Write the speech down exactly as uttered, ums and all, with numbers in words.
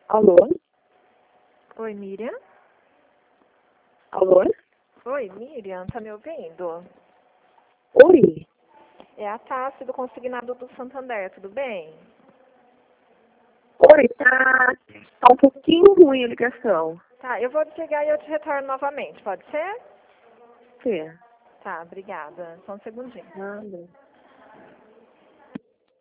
Alô? Oi, Miriam? Alô? Oi, Miriam, tá me ouvindo? Oi? É a Tassi do Consignado do Santander, tudo bem? Oi, tá, tá um pouquinho ruim a ligação. Tá, eu vou desligar e eu te retorno novamente, pode ser? Sim. Tá, obrigada. Só um segundinho. Nada.